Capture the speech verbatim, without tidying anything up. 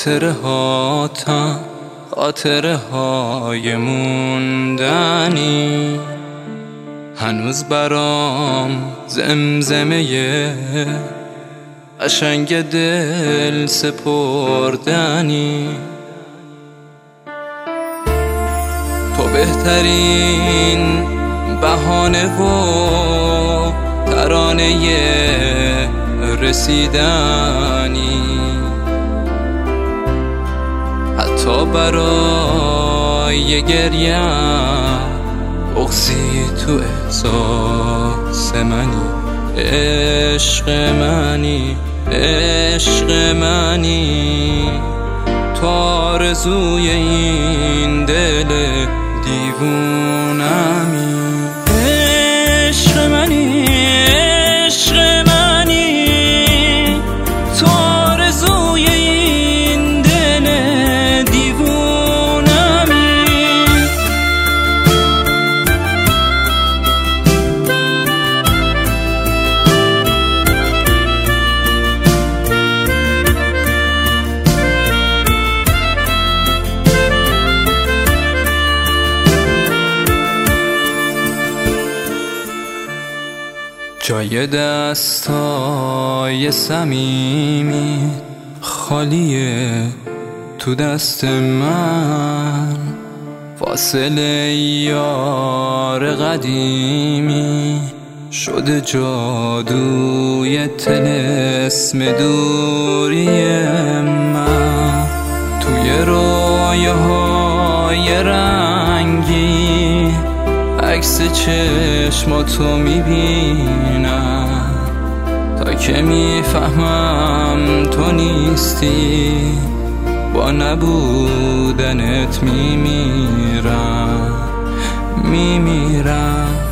خاطره هاتم خاطره های موندنی، هنوز برام زمزمه قشنگ دل سپردنی. تو بهترین بهانه و ترانه رسیدنی، حتی برای گریم بغضی تو احساس منی. عشق منی عشق منی، تو آرزوی این دل دیوونمی. عشق منی عشق منی، تو آرزوی این دل دیوونمی. جای دستای صمیمی خالیه تو دست من، فاصله یار قدیمی شده جادوی طلسم دوری من. توی رویاهای رنگی عکس چشماتو میبینم، تا که میفهمم تو نیستی، با نبودنت میمیرم میمیرم.